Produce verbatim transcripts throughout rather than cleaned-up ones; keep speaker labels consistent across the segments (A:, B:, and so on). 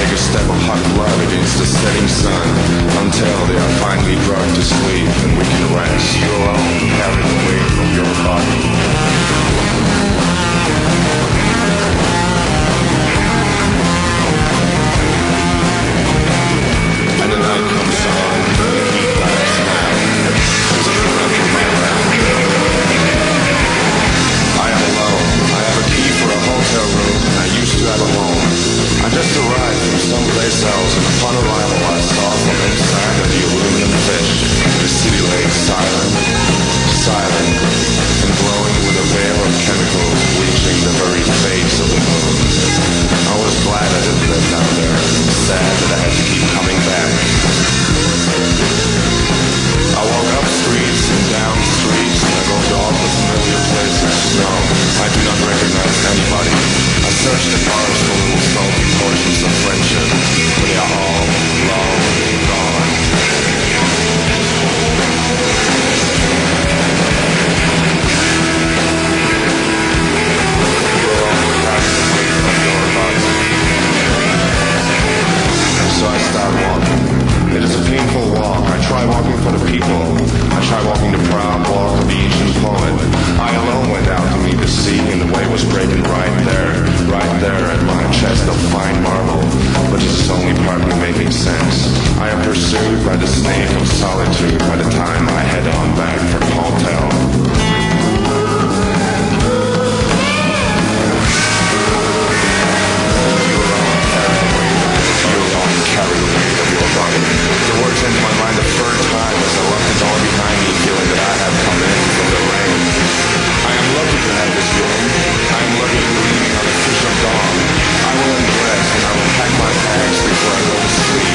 A: take a step of hot blood against the setting sun until they are finally drugged to sleep and we can rest. You alone carry the weight of your body. And the night comes on, the heat dies now. There's a current in my round. I am alone. I have a key for a hotel room, and I used to have a home. I just arrived from someplace else, and upon arrival I saw from inside of the aluminum fish. The city lay silent, silent, and glowing with a veil of chemicals bleaching the very face of the moon. I was glad I didn't live down there, and sad that I had to keep coming back. I walk up streets and down streets, and I go to all the familiar places. No, I do not recognize anybody. I search the cars for little salty portions of friendship, but they are all long gone. You are all carrying the weight of your body. So I start walking. It is a painful walk. I try walking for the people. I try walking the proud walk of the ancient poet. I alone went out to meet the sea, and the wave was breaking right there, right there at my chest of fine marble. But this is only partly making sense. I am pursued by the snake of solitude by the time I head on back from hotel. Carry the weight of your body. The words enter my mind the third time as I left the door behind me, feeling that I have come in from the rain. I am lucky to have this room. I am lucky to be leaving on the fish of dawn. I will undress and I will pack my bags before I go to sleep.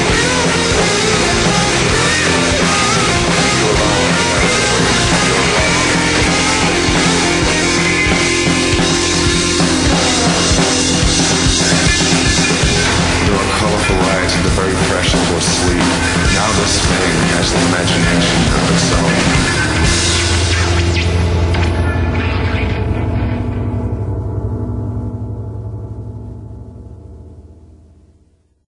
A: You alone carry the weight of your body. There are colorful lights and the very precious was sleep. Now this thing has the imagination